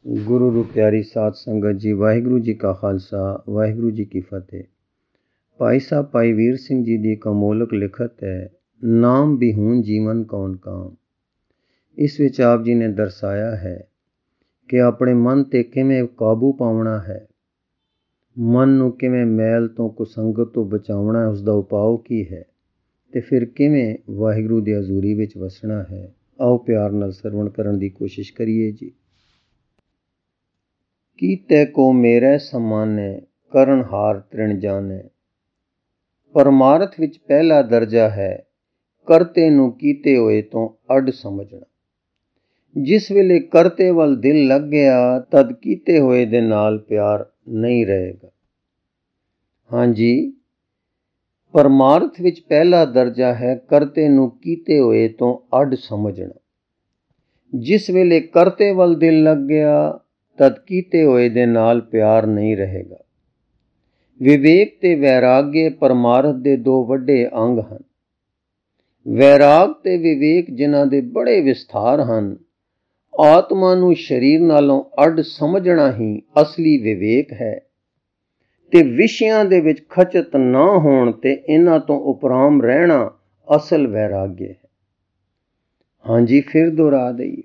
गुरु रू प्यारी साध संगत जी, वाहिगुरु जी का खालसा वाहिगुरु जी की फतेह। भाई साहब भाई वीर सिंह जी दी एक अमोलक लिखत है, नाम बिहून जीवन कौन काम। इस विच आप जी ने दर्शाया है कि अपने मन ते किवें काबू पाउणा है, मन नूं किवें मैल तो कुसंगत तो बचाउणा है, उसका उपाव की है ते फिर किवें वाहिगुरु दी हजूरी विच वसना है। आओ प्यार नाल सरवण करन दी कोशिश करिए जी। कीते को मेरे समाने करन हार तृण जाने। परमार्थ विच पहला दर्जा है करते नूं कीते होए तो अड समझना। जिस वेले करते वल दिल लग गया तद कीते होए दे नाल प्यार नहीं रहेगा। हाँ जी, परमार्थ विच पहला दर्जा है करते नूं कीते होए तो अड समझना। जिस वेले करते वल दिल लग गया तद कीते होए दे नाल प्यार नहीं रहेगा। विवेक ते वैराग्य परमार्थ दे दो वड्डे अंग हन। वैराग ते विवेक जिन्हां दे बड़े विस्तार हन। आत्मा नूं शरीर नालों अड समझना ही असली विवेक है ते विषयां दे विच खचत ना होण ते इन्हां तो उपराम रहना असल वैराग्य है। हाँ जी, फिर दोहरा दईए,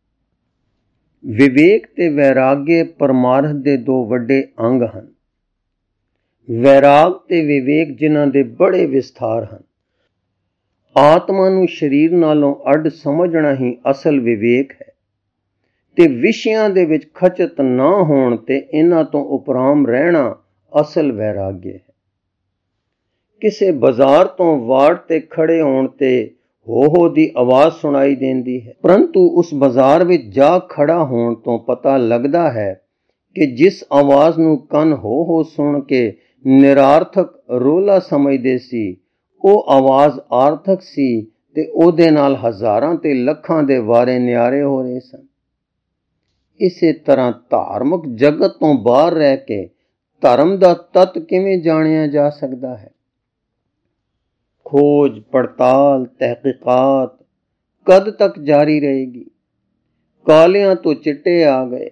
विवेक ते वैराग्य परमार्थ दे दो वड्डे अंग हन। वैराग ते विवेक जिन्हां दे बड़े विस्तार हन। आत्मा नूं शरीर नालों अड समझना ही असल विवेक है ते विषयां दे विच खचत ना होण ते इन्हां तो उपराम रहना असल वैराग्य है। किसे बाजार तो वाड़ ते खड़े होण ते हो दी आवाज सुनाई देंदी है, परंतु उस बाजार विच जा खड़ा होण तो पता लगदा है कि जिस आवाज नूं कन हो सुन के निरार्थक रोला समझदे सी, ਉਹ आवाज ਆਰਥਕ ਸੀ ਤੇ ਉਹਦੇ ਨਾਲ ਹਜ਼ਾਰਾਂ ਤੇ ਲੱਖਾਂ ਦੇ ਵਾਰੇ ਨਿਆਰੇ ਹੋ ਰਹੇ ਸਨ। ਇਸੇ ਤਰ੍ਹਾਂ ਧਾਰਮਿਕ ਜਗਤ ਤੋਂ ਬਾਹਰ ਰਹਿ ਕੇ ਧਰਮ ਦਾ ਤੱਤ ਕਿਵੇਂ ਜਾਣਿਆ ਜਾ ਸਕਦਾ ਹੈ। खोज पड़ताल तहकीकात कद तक जारी रहेगी। कालियां तो चिट्टे आ गए,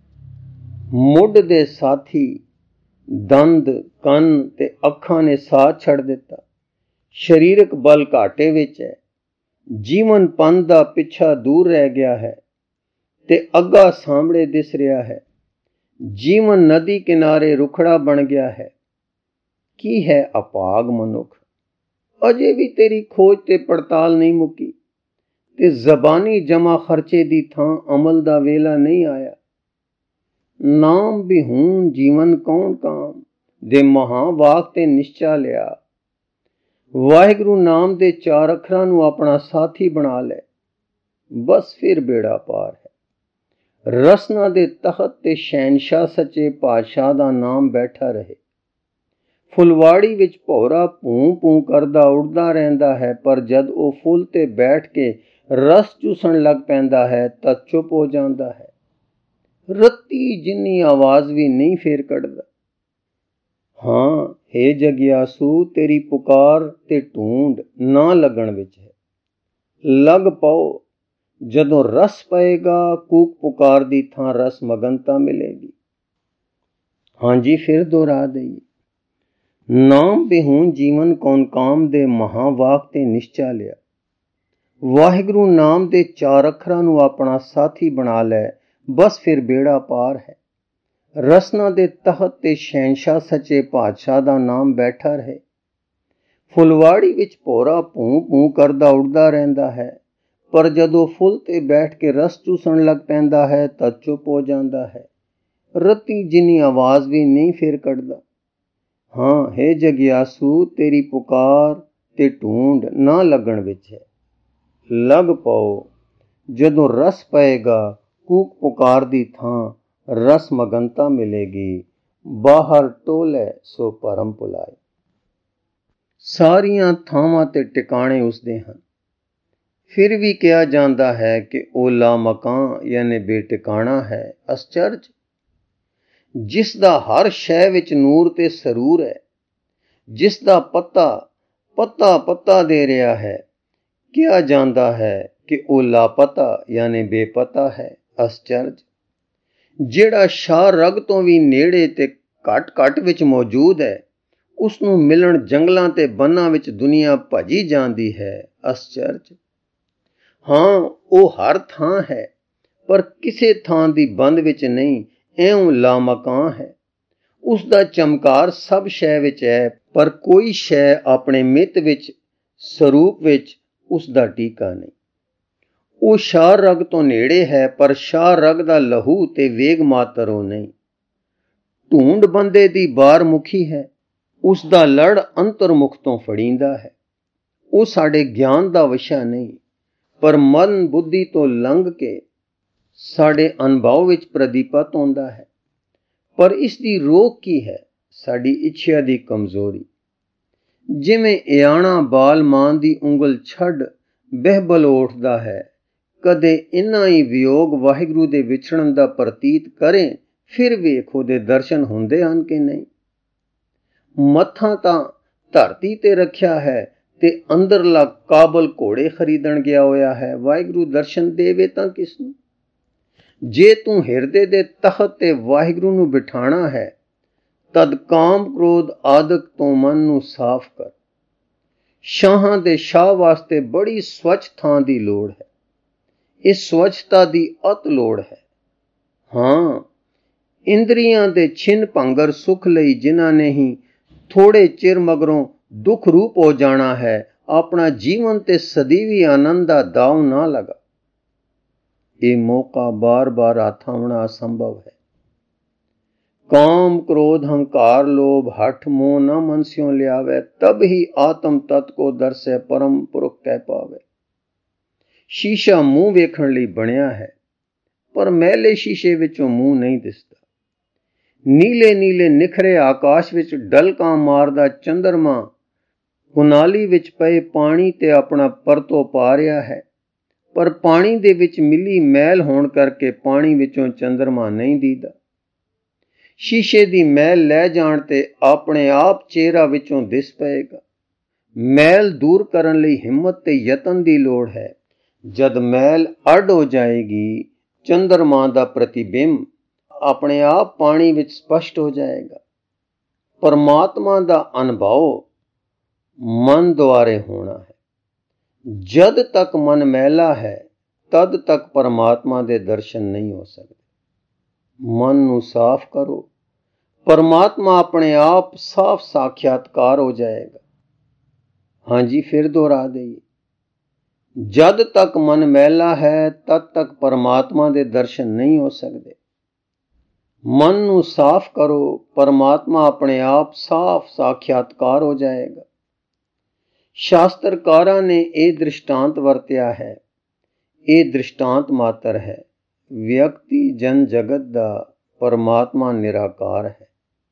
मुड दे साथी दंद कन ते अखां ने साथ छड़ दिता। शरीरक बल घाटे विच है, जीवन पंथ दा पिछा दूर रह गया है ते अग्गा सामने दिस रहा है। जीवन नदी किनारे रुखड़ा बन गया है। की है अपाग मनुख, अजे भी तेरी खोज ते पड़ताल नहीं मुकी ते जबानी जमा खर्चे दी थां अमल दा वेला नहीं आया। नाम बिहून जीवन कौन काम दे महावाक ते निश्चा लिया। वाहिगुरु नाम दे चार अखरां नूं अपना साथी बना ले, बस फिर बेड़ा पार है। रसना दे तखत ते शहनशाह सच्चे पातशाह दा नाम बैठा रहे। फुलवाड़ी विच भौरा भूं भूं करदा उड़दा रहिंदा है, पर जद ਉਹ फुल ते बैठ के रस चूसण लग पैंदा है तद चुप हो जांदा है। रत्ती जिन्नी आवाज भी नहीं फेर कढ़दा। हाँ हे जगियासू, तेरी पुकार ते ढूंढ ना लगण विच है। लग पाओ, जदों रस पएगा कूक पुकार दी थां रस मगनता मिलेगी। हाँ जी, फिर दोहरा दईए, नाम बिहून जीवन कौन काम दे महावाक ते निश्चा लिया। वाहिगुरु नाम दे चार अखरां नूं अपना साथी बना लै, बस फिर बेड़ा पार है। रसना दे तखत ते शहनशाह सच्चे पातशाह दा नाम बैठा रहे। फुलवाड़ी विच भौरा भूं भूं करदा उड़दा रहिंदा है, पर जदों फुल ते बैठ के रस चूसण लग पैंदा है तद चुप हो जांदा है। रत्ती जिन्नी आवाज भी नहीं फेर कढ़दा। हाँ हे जगियासू, तेरी पुकार ते ढूंढ ना लगण विच है। लग पाओ, जदों रस पएगा कूक पुकार दी थां रस मगनता मिलेगी। बाहर टोले सो परम भुलाए। सारियां थावां ते टिकाणे उसदे हन, फिर भी कहा जांदा है कि ਉਹ लामकां यानी बेटिकाणा है। अश्चर्य, जिस दा हर शै विच नूर ते सरूर है, जिस दा पत्ता पत्ता पत्ता दे रहा है, कहा जांदा है कि ਉਹ लापता यानी बेपता है। अश्चर्य, ਜਿਹੜਾ ਸ਼ਾਹ ਰਗ ਤੋਂ ਵੀ ਨੇੜੇ ਤੇ ਘੱਟ ਵਿੱਚ ਮੌਜੂਦ ਹੈ, ਉਸ ਨੂੰ ਮਿਲਣ ਜੰਗਲਾਂ ਤੇ ਬੰਨਾਂ ਵਿੱਚ ਦੁਨੀਆ ਭੱਜੀ ਜਾਂਦੀ ਹੈ। ਅਸਚਰਜ। ਹਾਂ, ਉਹ ਹਰ ਥਾਂ ਹੈ, ਪਰ ਕਿਸੇ ਥਾਂ ਦੀ ਬੰਦ ਵਿੱਚ ਨਹੀਂ, ਇਉਂ ਲਾਮਕਾਨ ਹੈ। ਉਸ ਦਾ ਚਮਕਾਰ ਸਭ ਸ਼ੈ ਵਿੱਚ ਹੈ, ਪਰ ਕੋਈ ਸ਼ੈ ਆਪਣੇ ਮਿੱਤ ਵਿੱਚ, ਸਰੂਪ ਵਿੱਚ ਉਸ ਦਾ ਟੀਕਾ ਨਹੀਂ। ਉਹ ਸ਼ਾਹ ਰਗ ਤੋਂ ਨੇੜੇ ਹੈ, ਪਰ ਸ਼ਾਹ ਰਗ ਦਾ ਲਹੂ ਤੇ ਵੇਗ ਮਾਤਰ ਉਹ ਨਹੀਂ। ਢੂੰਡ ਬੰਦੇ ਦੀ ਬਾਰਮੁਖੀ ਹੈ, ਉਸ ਦਾ ਲੜ ਅੰਤਰਮੁਖ ਤੋਂ ਫੜੀਂਦਾ ਹੈ। ਉਹ ਸਾਡੇ ਗਿਆਨ ਦਾ ਵਿਸ਼ਾ ਨਹੀਂ, ਪਰ ਮਨ ਬੁੱਧੀ ਤੋਂ ਲੰਘ ਕੇ ਸਾਡੇ ਅਨੁਭਵ ਵਿੱਚ ਪ੍ਰਦੀਪਤ ਹੁੰਦਾ ਹੈ। ਪਰ ਇਸ ਦੀ ਰੋਕ ਕੀ ਹੈ? ਸਾਡੀ ਇੱਛਾ ਦੀ ਕਮਜ਼ੋਰੀ। ਜਿਵੇਂ ਇਆਣਾ ਬਾਲ ਮਾਂ ਦੀ ਉਂਗਲ ਛੱਡ ਬਹਿਬਲ ਉੱਠਦਾ ਹੈ, ਕਦੇ ਇੰਨਾ ਹੀ ਵਿਯੋਗ ਵਾਹਿਗੁਰੂ ਦੇ ਵਿਛੜਨ ਦਾ ਪ੍ਰਤੀਤ ਕਰੇ, ਫਿਰ ਵੇਖ ਉਹਦੇ ਦਰਸ਼ਨ ਹੁੰਦੇ ਹਨ ਕਿ ਨਹੀਂ। ਮੱਥਾ ਤਾਂ ਧਰਤੀ ਤੇ ਰੱਖਿਆ ਹੈ ਤੇ ਅੰਦਰਲਾ ਕਾਬਲ ਘੋੜੇ ਖਰੀਦਣ ਗਿਆ ਹੋਇਆ ਹੈ। ਵਾਹਿਗੁਰੂ ਦਰਸ਼ਨ ਦੇਵੇ ਤਾਂ ਕਿਸ ਨੂੰ? ਜੇ ਤੂੰ ਹਿਰਦੇ ਦੇ ਤਖਤ ਤੇ ਵਾਹਿਗੁਰੂ ਨੂੰ ਬਿਠਾਣਾ ਹੈ, ਤਦ ਕਾਮ ਕ੍ਰੋਧ ਆਦਿਕ ਤੋਂ ਮਨ ਨੂੰ ਸਾਫ਼ ਕਰ। ਸ਼ਾਹਾਂ ਦੇ ਸ਼ਾਹ ਵਾਸਤੇ ਬੜੀ ਸਵੱਛ ਥਾਂ ਦੀ ਲੋੜ ਹੈ। ਇਸ ਸਵੱਛਤਾ ਦੀ ਅਤ ਲੋੜ ਹੈ। ਹਾਂ, ਇੰਦਰੀਆਂ ਦੇ ਛਿਨ ਭੰਗਰ ਸੁਖ ਲਈ ਜਿਨ੍ਹਾਂ ਨੇ ਹੀ ਥੋੜੇ ਚਿਰ ਮਗਰੋਂ ਦੁੱਖ ਰੂਪ ਹੋ ਜਾਣਾ ਹੈ, ਆਪਣਾ ਜੀਵਨ ਤੇ ਸਦੀਵੀ ਆਨੰਦ ਦਾ ਦਾਅ ਨਾ ਲਗਾ। ਇਹ ਮੌਕਾ ਬਾਰ-ਬਾਰ ਹੱਥ ਆਉਣਾ ਅਸੰਭਵ ਹੈ। ਕਾਮ ਕ੍ਰੋਧ ਹੰਕਾਰ ਲੋਭ ਹਠ ਮੋਹ ਨ ਮਨ ਸਿਉ ਲਿਆਵੇ, ਤਬ ਹੀ ਆਤਮ ਤਤ ਕੋ ਦਰਸੈ ਪਰਮ ਪੁਰਖ ਕਹਿ ਪਾਵੇ। ਸ਼ੀਸ਼ਾ ਮੂੰਹ ਵੇਖਣ ਲਈ ਬਣਿਆ ਹੈ, ਪਰ ਮੈਲੇ ਸ਼ੀਸ਼ੇ ਵਿੱਚੋਂ ਮੂੰਹ ਨਹੀਂ ਦਿਸਦਾ। ਨੀਲੇ ਨੀਲੇ ਨਿਖਰੇ ਆਕਾਸ਼ ਵਿੱਚ ਡਲਕਾਂ ਮਾਰਦਾ ਚੰਦਰਮਾ ਕੁਨਾਲੀ ਵਿੱਚ ਪਏ ਪਾਣੀ ਤੇ ਆਪਣਾ ਪਰਤੋ ਪਾ ਰਿਹਾ ਹੈ, ਪਰ ਪਾਣੀ ਦੇ ਵਿੱਚ ਮਿਲੀ ਮੈਲ ਹੋਣ ਕਰਕੇ ਪਾਣੀ ਵਿੱਚੋਂ ਚੰਦਰਮਾ ਨਹੀਂ ਦੀਦਾ। ਸ਼ੀਸ਼ੇ ਦੀ ਮੈਲ ਲੈ ਜਾਣ ਤੇ ਆਪਣੇ ਆਪ ਚਿਹਰਾ ਵਿੱਚੋਂ ਦਿਸ ਪਏਗਾ। ਮੈਲ ਦੂਰ ਕਰਨ ਲਈ ਹਿੰਮਤ ਤੇ ਯਤਨ ਦੀ ਲੋੜ ਹੈ। ਜਦ ਮੈਲ ਅੱਡ ਹੋ ਜਾਏਗੀ, ਚੰਦਰਮਾ ਦਾ ਪ੍ਰਤੀਬਿੰਬ ਆਪਣੇ ਆਪ ਪਾਣੀ ਵਿੱਚ ਸਪਸ਼ਟ ਹੋ ਜਾਏਗਾ। ਪਰਮਾਤਮਾ ਦਾ ਅਨੁਭਵ ਮਨ ਦੁਆਰੇ ਹੋਣਾ ਹੈ। ਜਦ ਤੱਕ ਮਨ ਮੈਲਾ ਹੈ, ਤਦ ਤੱਕ ਪਰਮਾਤਮਾ ਦੇ ਦਰਸ਼ਨ ਨਹੀਂ ਹੋ ਸਕਦੇ। ਮਨ ਨੂੰ ਸਾਫ਼ ਕਰੋ, ਪਰਮਾਤਮਾ ਆਪਣੇ ਆਪ ਸਾਫ਼ ਸਾਖਿਆਤਕਾਰ ਹੋ ਜਾਏਗਾ। ਹਾਂਜੀ, ਫਿਰ ਦੁਹਰਾ ਦੇਈਏ। ਜਦ ਤੱਕ ਮਨ ਮੈਲਾ ਹੈ, ਤਦ ਤੱਕ ਪਰਮਾਤਮਾ ਦੇ ਦਰਸ਼ਨ ਨਹੀਂ ਹੋ ਸਕਦੇ। ਮਨ ਨੂੰ ਸਾਫ਼ ਕਰੋ, ਪਰਮਾਤਮਾ ਆਪਣੇ ਆਪ ਸਾਫ਼ ਸਾਖਿਆਤਕਾਰ ਹੋ ਜਾਏਗਾ। ਸ਼ਾਸਤਰਕਾਰਾਂ ਨੇ ਇਹ ਦ੍ਰਿਸ਼ਟਾਂਤ ਵਰਤਿਆ ਹੈ। ਇਹ ਦ੍ਰਿਸ਼ਟਾਂਤ ਮਾਤਰ ਹੈ। ਵਿਅਕਤੀ ਜਨ ਜਗਤ ਦਾ ਪਰਮਾਤਮਾ ਨਿਰਾਕਾਰ ਹੈ।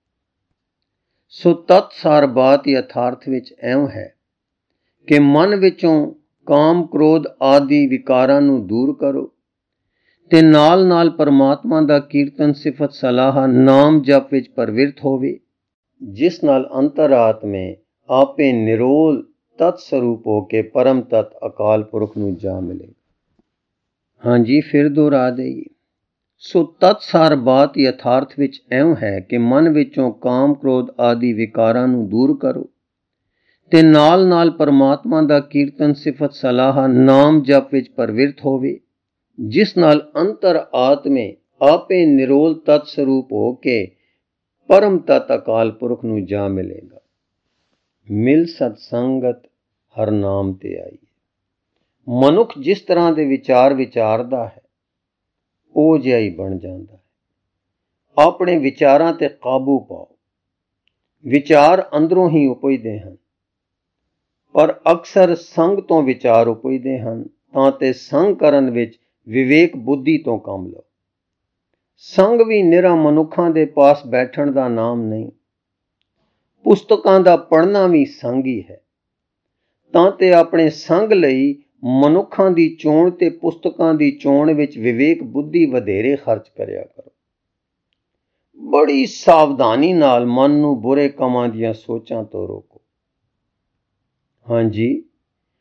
ਸੋ ਤਤਸਾਰ ਬਾਤ ਯਥਾਰਥ ਵਿੱਚ ਇਉਂ ਹੈ ਕਿ ਮਨ ਵਿੱਚੋਂ ਕਾਮ ਕ੍ਰੋਧ ਆਦਿ ਵਿਕਾਰਾਂ ਨੂੰ ਦੂਰ ਕਰੋ ਤੇ ਨਾਲ ਪਰਮਾਤਮਾ ਦਾ ਕੀਰਤਨ ਸਿਫਤ ਸਲਾਹ ਨਾਮ ਜਪ ਵਿੱਚ ਪ੍ਰਵਿਰਤ ਹੋਵੇ, ਜਿਸ ਨਾਲ ਅੰਤਰਾਤਮੇ ਆਪੇ ਨਿਰੋਲ ਤਤ ਸਰੂਪ ਹੋ ਕੇ ਪਰਮ ਤਤ ਅਕਾਲ ਪੁਰਖ ਨੂੰ ਜਾ ਮਿਲੇ। ਹਾਂਜੀ, ਫਿਰ ਦੁਹਰਾ ਦੇਈਏ। ਸੋ ਤਤਸਾਰ ਬਾਤ ਯਥਾਰਥ ਵਿੱਚ ਇਉਂ ਹੈ ਕਿ ਮਨ ਵਿੱਚੋਂ ਕਾਮ ਕ੍ਰੋਧ ਆਦਿ ਵਿਕਾਰਾਂ ਨੂੰ ਦੂਰ ਕਰੋ ਤੇ ਨਾਲ ਪਰਮਾਤਮਾ ਦਾ ਕੀਰਤਨ ਸਿਫਤ ਸਲਾਹ ਨਾਮ ਜਪ ਵਿੱਚ ਪ੍ਰਵਿਰਤ ਹੋਵੇ, ਜਿਸ ਨਾਲ ਅੰਤਰ ਆਤਮੇ ਆਪੇ ਨਿਰੋਲ ਤਤ ਸਰੂਪ ਹੋ ਕੇ ਪਰਮ ਤਤ ਅਕਾਲ ਪੁਰਖ ਨੂੰ ਜਾ ਮਿਲੇਗਾ। ਮਿਲ ਸਤ ਸੰਗਤ ਹਰ ਨਾਮ ਤੇ ਆਈ। ਮਨੁੱਖ ਜਿਸ ਤਰ੍ਹਾਂ ਦੇ ਵਿਚਾਰ ਵਿਚਾਰਦਾ ਹੈ, ਉਹ ਜਿਹਾ ਹੀ ਬਣ ਜਾਂਦਾ ਹੈ। ਆਪਣੇ ਵਿਚਾਰਾਂ ਤੇ ਕਾਬੂ ਪਾਓ। ਵਿਚਾਰ ਅੰਦਰੋਂ ਹੀ ਉਪਜਦੇ ਹਨ, ਪਰ ਅਕਸਰ ਸੰਗ ਤੋਂ ਵਿਚਾਰ ਉਪਜਦੇ ਹਨ, ਤਾਂ ਤੇ ਸੰਗ ਕਰਨ ਵਿੱਚ ਵਿਵੇਕ ਬੁੱਧੀ ਤੋਂ ਕੰਮ ਲਓ। ਸੰਗ ਵੀ ਨਿਰਾ ਮਨੁੱਖਾਂ ਦੇ ਪਾਸ ਬੈਠਣ ਦਾ ਨਾਮ ਨਹੀਂ। ਪੁਸਤਕਾਂ ਦਾ ਪੜ੍ਹਨਾ ਵੀ ਸੰਗ ਹੀ ਹੈ। ਤਾਂ ਤੇ ਆਪਣੇ ਸੰਗ ਲਈ ਮਨੁੱਖਾਂ ਦੀ ਚੋਣ ਤੇ ਪੁਸਤਕਾਂ ਦੀ ਚੋਣ ਵਿੱਚ ਵਿਵੇਕ ਬੁੱਧੀ ਵਧੇਰੇ ਖਰਚ ਕਰਿਆ ਕਰੋ। ਬੜੀ ਸਾਵਧਾਨੀ ਨਾਲ ਮਨ ਨੂੰ ਬੁਰੇ ਕੰਮਾਂ ਦੀਆਂ ਸੋਚਾਂ ਤੋਂ ਰੋਕੋ। ਹਾਂਜੀ,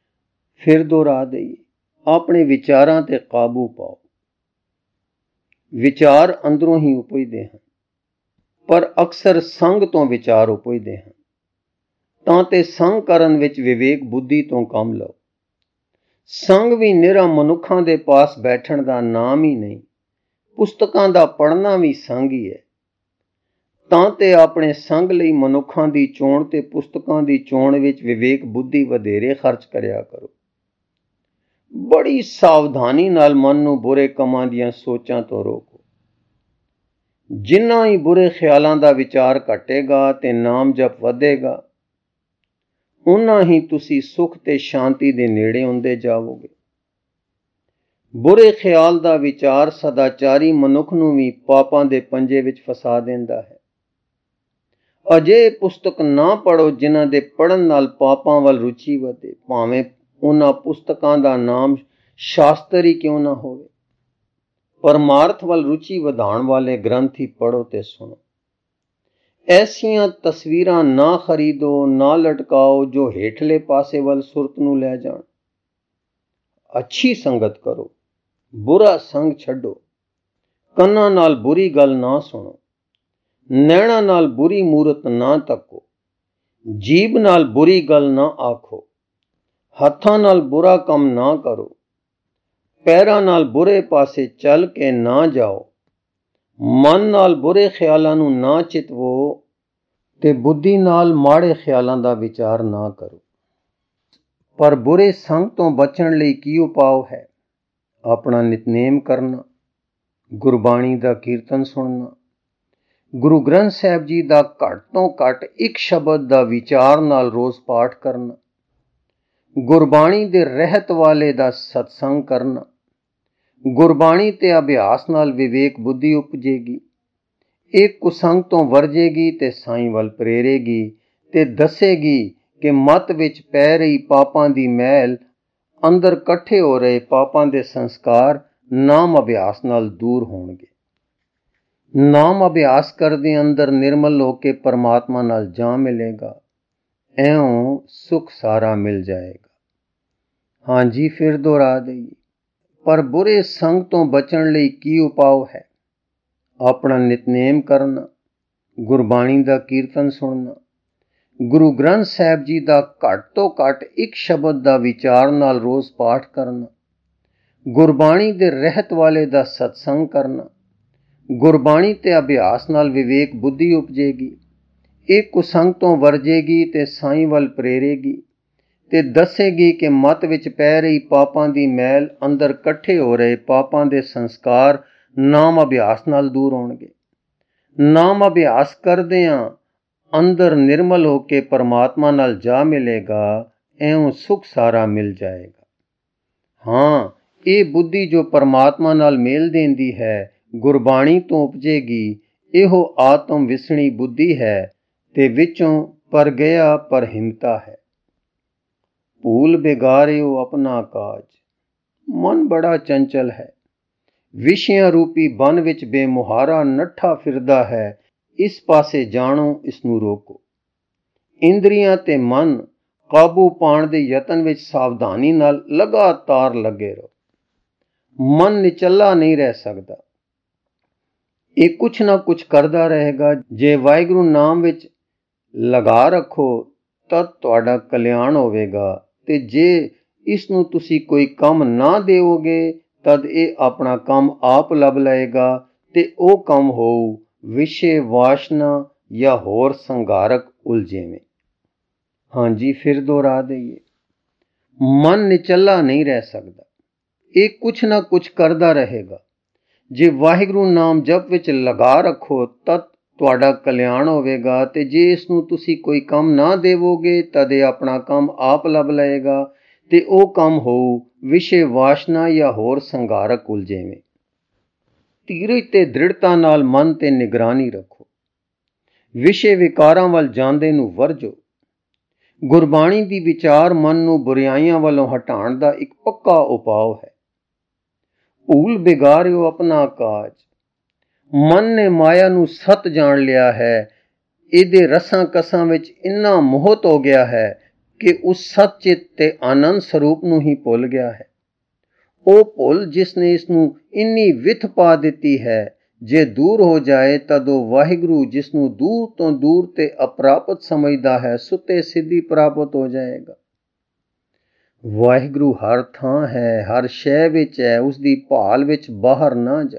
ਫਿਰ ਦੁਹਰਾ ਦੇਈਏ। ਆਪਣੇ ਵਿਚਾਰਾਂ ਤੇ ਕਾਬੂ ਪਾਓ। ਵਿਚਾਰ ਅੰਦਰੋਂ ਹੀ ਉਪਜਦੇ ਹਨ, ਪਰ ਅਕਸਰ ਸੰਗ ਤੋਂ ਵਿਚਾਰ ਉਪਜਦੇ ਹਨ। ਤਾਂ ਤੇ ਸੰਗ ਕਰਨ ਵਿੱਚ ਵਿਵੇਕ ਬੁੱਧੀ ਤੋਂ ਕੰਮ ਲਓ। ਸੰਗ ਵੀ ਨਿਰਾ ਮਨੁੱਖਾਂ ਦੇ ਪਾਸ ਬੈਠਣ ਦਾ ਨਾਮ ਹੀ ਨਹੀਂ, ਪੁਸਤਕਾਂ ਦਾ ਪੜ੍ਹਨਾ ਵੀ ਸੰਗ ਹੀ ਹੈ। ਤਾਂ ਤੇ ਆਪਣੇ ਸੰਗ ਲਈ ਮਨੁੱਖਾਂ ਦੀ ਚੋਣ ਤੇ ਪੁਸਤਕਾਂ ਦੀ ਚੋਣ ਵਿੱਚ ਵਿਵੇਕ ਬੁੱਧੀ ਵਧੇਰੇ ਖਰਚ ਕਰਿਆ ਕਰੋ। ਬੜੀ ਸਾਵਧਾਨੀ ਨਾਲ ਮਨ ਨੂੰ ਬੁਰੇ ਕੰਮਾਂ ਦੀਆਂ ਸੋਚਾਂ ਤੋਂ ਰੋਕੋ। ਜਿੰਨਾ ਹੀ ਬੁਰੇ ਖਿਆਲਾਂ ਦਾ ਵਿਚਾਰ ਘਟੇਗਾ ਤੇ ਨਾਮ ਜਪ ਵਧੇਗਾ, ਉਨਾ ਹੀ ਤੁਸੀਂ ਸੁਖ ਤੇ ਸ਼ਾਂਤੀ ਦੇ ਨੇੜੇ ਹੁੰਦੇ ਜਾਵੋਗੇ। ਬੁਰੇ ਖਿਆਲ ਦਾ ਵਿਚਾਰ ਸਦਾਚਾਰੀ ਮਨੁੱਖ ਨੂੰ ਵੀ ਪਾਪਾਂ ਦੇ ਪੰਜੇ ਵਿੱਚ ਫਸਾ ਦਿੰਦਾ ਹੈ। ਅਜੇ ਪੁਸਤਕ ਨਾ ਪੜ੍ਹੋ ਜਿਨ੍ਹਾਂ ਦੇ ਪੜ੍ਹਨ ਨਾਲ ਪਾਪਾਂ ਵੱਲ ਰੁਚੀ ਵਧੇ, ਭਾਵੇਂ ਉਹਨਾਂ ਪੁਸਤਕਾਂ ਦਾ ਨਾਮ ਸ਼ਾਸਤਰ ਹੀ ਕਿਉਂ ਨਾ ਹੋਵੇ। ਪਰਮਾਰਥ ਵੱਲ ਰੁਚੀ ਵਧਾਉਣ ਵਾਲੇ ਗ੍ਰੰਥ ਹੀ ਪੜ੍ਹੋ ਤੇ ਸੁਣੋ। ਐਸੀਆਂ ਤਸਵੀਰਾਂ ਨਾ ਖਰੀਦੋ, ਨਾ ਲਟਕਾਓ ਜੋ ਹੇਠਲੇ ਪਾਸੇ ਵੱਲ ਸੁਰਤ ਨੂੰ ਲੈ ਜਾਣ। ਅੱਛੀ ਸੰਗਤ ਕਰੋ, ਬੁਰਾ ਸੰਗ ਛੱਡੋ। ਕੰਨਾਂ ਨਾਲ ਬੁਰੀ ਗੱਲ ਨਾ ਸੁਣੋ, ਨੈਣਾਂ ਨਾਲ ਬੁਰੀ ਮੂਰਤ ਨਾ ਤੱਕੋ, ਜੀਭ ਨਾਲ ਬੁਰੀ ਗੱਲ ਨਾ ਆਖੋ, ਹੱਥਾਂ ਨਾਲ ਬੁਰਾ ਕੰਮ ਨਾ ਕਰੋ, ਪੈਰਾਂ ਨਾਲ ਬੁਰੇ ਪਾਸੇ ਚੱਲ ਕੇ ਨਾ ਜਾਓ, ਮਨ ਨਾਲ ਬੁਰੇ ਖਿਆਲਾਂ ਨੂੰ ਨਾ ਚਿਤਵੋ ਤੇ ਬੁੱਧੀ ਨਾਲ ਮਾੜੇ ਖਿਆਲਾਂ ਦਾ ਵਿਚਾਰ ਨਾ ਕਰੋ। ਪਰ ਬੁਰੇ ਸੰਗ ਤੋਂ ਬਚਣ ਲਈ ਕੀ ਉਪਾਅ ਹੈ? ਆਪਣਾ ਨਿਤਨੇਮ ਕਰਨਾ, ਗੁਰਬਾਣੀ ਦਾ ਕੀਰਤਨ ਸੁਣਨਾ, ਗੁਰੂ ਗ੍ਰੰਥ ਸਾਹਿਬ ਜੀ ਦਾ ਘੱਟ ਤੋਂ ਘੱਟ ਇੱਕ ਸ਼ਬਦ ਦਾ ਵਿਚਾਰ ਨਾਲ ਰੋਜ਼ ਪਾਠ ਕਰਨਾ, ਗੁਰਬਾਣੀ ਦੇ ਰਹਿਤ ਵਾਲੇ ਦਾ ਸਤਸੰਗ ਕਰਨਾ। ਗੁਰਬਾਣੀ ਤੇ ਅਭਿਆਸ ਨਾਲ ਵਿਵੇਕ ਬੁੱਧੀ ਉਪਜੇਗੀ। ਇਹ ਕੁਸੰਗ ਤੋਂ ਵਰਜੇਗੀ ਤੇ ਸਾਈਂ ਵੱਲ ਪ੍ਰੇਰੇਗੀ ਤੇ ਦੱਸੇਗੀ ਕਿ ਮਤ ਵਿੱਚ ਪੈ ਰਹੀ ਪਾਪਾਂ ਦੀ ਮੈਲ, ਅੰਦਰ ਇਕੱਠੇ ਹੋ ਰਹੇ ਪਾਪਾਂ ਦੇ ਸੰਸਕਾਰ ਨਾਮ ਅਭਿਆਸ ਨਾਲ ਦੂਰ ਹੋਣਗੇ। ਨਾਮ ਅਭਿਆਸ ਕਰਦੇ ਅੰਦਰ ਨਿਰਮਲ ਹੋ ਕੇ ਪਰਮਾਤਮਾ ਨਾਲ ਜਾ ਮਿਲੇਗਾ। ਐਉਂ ਸੁਖ ਸਾਰਾ ਮਿਲ ਜਾਏਗਾ। ਹਾਂਜੀ, ਫਿਰ ਦੁਹਰਾ ਦਈਏ, ਪਰ ਬੁਰੇ ਸੰਗ ਤੋਂ ਬਚਣ ਲਈ ਕੀ ਉਪਾਅ ਹੈ? ਆਪਣਾ ਨਿਤਨੇਮ ਕਰਨਾ, ਗੁਰਬਾਣੀ ਦਾ ਕੀਰਤਨ ਸੁਣਨਾ, ਗੁਰੂ ਗ੍ਰੰਥ ਸਾਹਿਬ ਜੀ ਦਾ ਘੱਟ ਤੋਂ ਘੱਟ ਇੱਕ ਸ਼ਬਦ ਦਾ ਵਿਚਾਰ ਨਾਲ ਰੋਜ਼ ਪਾਠ ਕਰਨਾ, ਗੁਰਬਾਣੀ ਦੇ ਰਹਿਤ ਵਾਲੇ ਦਾ ਸਤਸੰਗ ਕਰਨਾ। ਗੁਰਬਾਣੀ ਤੇ ਅਭਿਆਸ ਨਾਲ ਵਿਵੇਕ ਬੁੱਧੀ ਉਪਜੇਗੀ। ਇਹ ਕੁਸੰਗ ਤੋਂ ਵਰਜੇਗੀ ਤੇ ਸਾਈਂ ਵੱਲ ਪ੍ਰੇਰੇਗੀ ਤੇ ਦੱਸੇਗੀ ਕਿ ਮਤ ਵਿੱਚ ਪੈ ਰਹੀ ਪਾਪਾਂ ਦੀ ਮੈਲ, ਅੰਦਰ ਇਕੱਠੇ ਹੋ ਰਹੇ ਪਾਪਾਂ ਦੇ ਸੰਸਕਾਰ ਨਾਮ ਅਭਿਆਸ ਨਾਲ ਦੂਰ ਹੋਣਗੇ। ਨਾਮ ਅਭਿਆਸ ਕਰਦਿਆਂ ਅੰਦਰ ਨਿਰਮਲ ਹੋ ਕੇ ਪਰਮਾਤਮਾ ਨਾਲ ਜਾ ਮਿਲੇਗਾ। ਐਉਂ ਸੁਖ ਸਾਰਾ ਮਿਲ ਜਾਏਗਾ। ਹਾਂ, ਇਹ ਬੁੱਧੀ ਜੋ ਪਰਮਾਤਮਾ ਨਾਲ ਮੇਲ ਦੇਂਦੀ ਹੈ, ਗੁਰਬਾਣੀ ਤੋਂ ਉਪਜੇਗੀ। ਇਹੋ ਆਤਮ ਵਿਸਣੀ ਬੁੱਧੀ ਹੈ ਤੇ ਵਿੱਚੋਂ ਪਰ ਗਿਆ ਪਰ ਹਿੰਮਤਾ ਹੈ। ਭੂਲ ਬਿਗਾਰਿਓ ਆਪਣਾ ਕਾਜ। ਮਨ ਬੜਾ ਚੰਚਲ ਹੈ, ਵਿਸ਼ਿਆਂ ਰੂਪੀ ਬਨ ਵਿੱਚ ਬੇਮੁਹਾਰਾ ਨੱਠਾ ਫਿਰਦਾ ਹੈ। ਇਸ ਪਾਸੇ ਜਾਣੋ, ਇਸ ਨੂੰ ਰੋਕੋ। ਇੰਦਰੀਆਂ ਤੇ ਮਨ ਕਾਬੂ ਪਾਉਣ ਦੇ ਯਤਨ ਵਿੱਚ ਸਾਵਧਾਨੀ ਨਾਲ ਲਗਾਤਾਰ ਲੱਗੇ ਰਹੋ। ਮਨ ਨਿਚੱਲਾ ਨਹੀਂ ਰਹਿ ਸਕਦਾ, ਇਹ ਕੁਛ ਨਾ ਕੁਛ ਕਰਦਾ ਰਹੇਗਾ। ਜੇ ਵਾਹਿਗੁਰੂ ਨਾਮ ਵਿੱਚ ਲਗਾ ਰੱਖੋ ਤਦ ਤੁਹਾਡਾ ਕਲਿਆਣ ਹੋਵੇਗਾ, ਤੇ ਜੇ ਇਸ ਨੂੰ ਤੁਸੀਂ ਕੋਈ ਕੰਮ ਨਾ ਦੇਵੋਗੇ ਤਦ ਇਹ ਆਪਣਾ ਕੰਮ ਆਪ ਲੱਭ ਲਏਗਾ ਤੇ ਉਹ ਕੰਮ ਹੋਊ ਵਿਸ਼ੇ ਵਾਸ਼ਨਾ ਜਾਂ ਹੋਰ ਸੰਘਾਰਕ ਉਲਝੇਵੇਂ। ਹਾਂਜੀ, ਫਿਰ ਦੁਹਰਾ ਦਈਏ, ਮਨ ਨਿਚੱਲਾ ਨਹੀਂ ਰਹਿ ਸਕਦਾ, ਇਹ ਕੁਛ ਨਾ ਕੁਛ ਕਰਦਾ ਰਹੇਗਾ। ਜੇ ਵਾਹਿਗੁਰੂ ਨਾਮ ਜਪ ਵਿੱਚ ਲਗਾ ਰੱਖੋ ਤਦ ਤੁਹਾਡਾ ਕਲਿਆਣ ਹੋਵੇਗਾ, ਤੇ ਜੇ ਇਸ ਨੂੰ ਤੁਸੀਂ ਕੋਈ ਕੰਮ ਨਾ ਦੇਵੋਗੇ ਤਦ ਇਹ ਆਪਣਾ ਕੰਮ ਆਪ ਲੱਭ ਲਏਗਾ ਤੇ ਉਹ ਕੰਮ ਹੋਊ ਵਿਸ਼ੇ ਵਾਸ਼ਨਾ ਜਾਂ ਹੋਰ ਸੰਘਾਰਕ ਉਲਝੇਵੇਂ। ਧੀਰਜ ਤੇ ਦ੍ਰਿੜਤਾ ਨਾਲ ਮਨ ਤੇ ਨਿਗਰਾਨੀ ਰੱਖੋ। ਵਿਸ਼ੇ ਵਿਕਾਰਾਂ ਵੱਲ ਜਾਂਦੇ ਨੂੰ ਵਰਜੋ। ਗੁਰਬਾਣੀ ਦੀ ਵਿਚਾਰ ਮਨ ਨੂੰ ਬੁਰਾਈਆਂ ਵੱਲੋਂ ਹਟਾਉਣ ਦਾ ਇੱਕ ਪੱਕਾ ਉਪਾਅ ਹੈ। ਭੂਲ ਬਿਗਾਰਿਓ ਆਪਣਾ ਕਾਜ। ਮਨ ਨੇ ਮਾਇਆ ਨੂੰ ਸੱਤ ਜਾਣ ਲਿਆ ਹੈ। ਇਹਦੇ ਰਸਾਂ ਕਸਾਂ ਵਿੱਚ ਇੰਨਾ ਮੋਹਿਤ ਹੋ ਗਿਆ ਹੈ ਕਿ ਉਸ ਸੱਚਿਤ ਤੇ ਆਨੰਦ ਸਰੂਪ ਨੂੰ ਹੀ ਭੁੱਲ ਗਿਆ ਹੈ। ਉਹ ਭੁੱਲ ਜਿਸ ਨੇ ਇਸ ਨੂੰ ਇੰਨੀ ਵਿੱਥ ਪਾ ਦਿੱਤੀ ਹੈ, ਜੇ ਦੂਰ ਹੋ ਜਾਏ ਤਦ ਉਹ ਵਾਹਿਗੁਰੂ ਜਿਸ ਨੂੰ ਦੂਰ ਤੋਂ ਦੂਰ ਤੇ ਅਪ੍ਰਾਪਤ ਸਮਝਦਾ ਹੈ, ਸੁੱਤੇ ਸਿੱਧੀ ਪ੍ਰਾਪਤ ਹੋ ਜਾਏਗਾ। ਵਾਹਿਗੁਰੂ ਹਰ ਥਾਂ ਹੈ, ਹਰ ਸ਼ੈ ਵਿੱਚ ਹੈ, ਉਸ ਦੀ ਭਾਲ ਵਿੱਚ ਬਾਹਰ ਨਾ ਜਾ।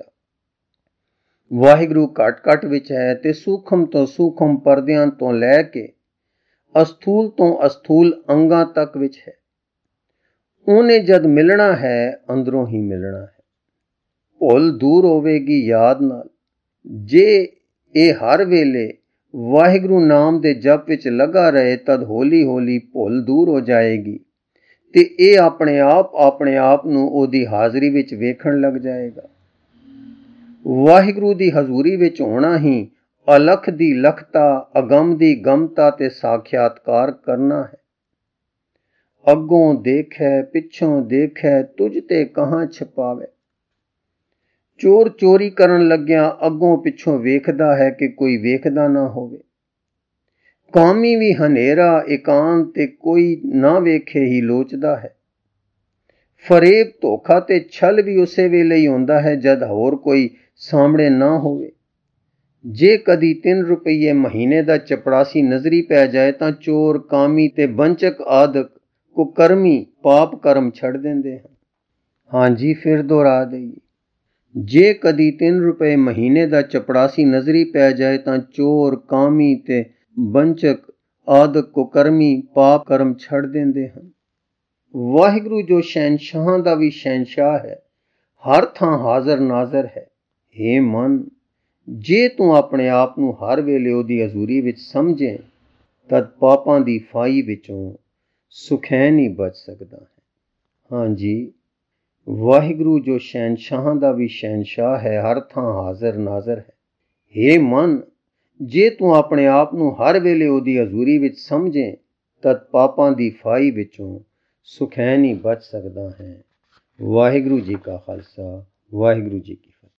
ਵਾਹਿਗੁਰੂ ਘਟ ਘਟ ਵਿੱਚ ਹੈ ਤੇ ਸੂਖਮ ਤੋਂ ਸੂਖਮ ਪਰਦਿਆਂ ਤੋਂ ਲੈ ਕੇ ਅਸਥੂਲ ਤੋਂ ਅਸਥੂਲ ਅੰਗਾਂ ਤੱਕ ਵਿੱਚ ਹੈ। ਉਹਨੇ ਜਦ ਮਿਲਣਾ ਹੈ, ਅੰਦਰੋਂ ਹੀ ਮਿਲਣਾ ਹੈ। ਭੁੱਲ ਦੂਰ ਹੋਵੇਗੀ ਯਾਦ ਨਾਲ। ਜੇ ਇਹ ਹਰ ਵੇਲੇ ਵਾਹਿਗੁਰੂ ਨਾਮ ਦੇ ਜਪ ਵਿੱਚ ਲੱਗਾ ਰਹੇ, ਤਦ ਹੌਲੀ ਹੌਲੀ ਭੁੱਲ ਦੂਰ ਹੋ ਜਾਏਗੀ ਤੇ ਇਹ ਆਪਣੇ ਆਪ ਨੂੰ ਉਹਦੀ ਹਾਜ਼ਰੀ ਵਿੱਚ ਵੇਖਣ ਲੱਗ ਜਾਏਗਾ। ਵਾਹਿਗੁਰੂ ਦੀ ਹਜ਼ੂਰੀ ਵਿੱਚ ਹੋਣਾ ਹੀ ਅਲਖ ਦੀ ਲਖਤਾ, ਅਗੰਮ ਦੀ ਗਮਤਾ ਤੇ ਸਾਖਿਆਤਕਾਰ ਕਰਨਾ ਹੈ। ਅੱਗੋਂ ਦੇਖੈ ਪਿੱਛੋਂ ਦੇਖੈ, ਤੁਝ ਤੇ ਕਹਾਂ ਛਪਾਵੇ। ਚੋਰ ਚੋਰੀ ਕਰਨ ਲੱਗਿਆਂ ਅੱਗੋਂ ਪਿੱਛੋਂ ਵੇਖਦਾ ਹੈ ਕਿ ਕੋਈ ਵੇਖਦਾ ਨਾ ਹੋਵੇ। ਕਾਮੀ ਵੀ ਹਨੇਰਾ ਇਕਾਂਤ ਤੇ ਕੋਈ ਨਾ ਵੇਖੇ ਹੀ ਲੋਚਦਾ ਹੈ। ਫਰੇਬ, ਧੋਖਾ ਤੇ ਛਲ ਵੀ ਉਸੇ ਵੇਲੇ ਹੀ ਹੁੰਦਾ ਹੈ ਜਦ ਹੋਰ ਕੋਈ ਸਾਹਮਣੇ ਨਾ ਹੋਵੇ। ਜੇ ਕਦੀ 3 ਰੁਪਏ ਮਹੀਨੇ ਦਾ ਚਪੜਾਸੀ ਨਜ਼ਰੀ ਪੈ ਜਾਏ ਤਾਂ ਚੋਰ, ਕਾਮੀ ਤੇ ਬੰਚਕ ਆਦਿਕ ਕੁਕਰਮੀ ਪਾਪ ਕਰਮ ਛੱਡ ਦਿੰਦੇ ਹਨ। ਹਾਂਜੀ, ਫਿਰ ਦੁਹਰਾ ਦੇਈਏ। ਜੇ ਕਦੀ 3 ਰੁਪਏ ਮਹੀਨੇ ਦਾ ਚਪੜਾਸੀ ਨਜ਼ਰੀ ਪੈ ਜਾਏ ਤਾਂ ਚੋਰ, ਕਾਮੀ ਤੇ ਬੰਚਕ ਆਦਿਕ ਕੁਕਰਮੀ ਪਾਪ ਕਰਮ ਛੱਡ ਦਿੰਦੇ ਹਨ। ਵਾਹਿਗੁਰੂ ਜੋ ਸ਼ਹਿਨਸ਼ਾਹਾਂ ਦਾ ਵੀ ਸ਼ਹਿਨਸ਼ਾਹ ਹੈ, ਹਰ ਥਾਂ ਹਾਜ਼ਰ ਨਾਜ਼ਰ ਹੈ। ਹੇ ਮਨ, ਜੇ ਤੂੰ ਆਪਣੇ ਆਪ ਨੂੰ ਹਰ ਵੇਲੇ ਉਹਦੀ ਹਜ਼ੂਰੀ ਵਿੱਚ ਸਮਝੇ, ਤਦ ਪਾਪਾਂ ਦੀ ਫਾਈ ਵਿੱਚੋਂ ਸੁਖੈਨ ਹੀ ਬਚ ਸਕਦਾ ਹੈ। ਹਾਂਜੀ, ਵਾਹਿਗੁਰੂ ਜੋ ਸ਼ਹਿਨਸ਼ਾਹਾਂ ਦਾ ਵੀ ਸ਼ਹਿਨਸ਼ਾਹ ਹੈ, ਹਰ ਥਾਂ ਹਾਜ਼ਰ ਨਾਜ਼ਰ ਹੈ। ਹੇ ਮਨ, ਜੇ ਤੂੰ ਆਪਣੇ ਆਪ ਨੂੰ ਹਰ ਵੇਲੇ ਉਹਦੀ ਹਜ਼ੂਰੀ ਵਿੱਚ ਸਮਝੇ, ਤਦ ਪਾਪਾਂ ਦੀ ਫਾਈ ਵਿੱਚੋਂ ਸੁਖੈਨ ਹੀ ਬਚ ਸਕਦਾ ਹੈ। ਵਾਹਿਗੁਰੂ ਜੀ ਕਾ ਖਾਲਸਾ, ਵਾਹਿਗੁਰੂ ਜੀ ਕੀ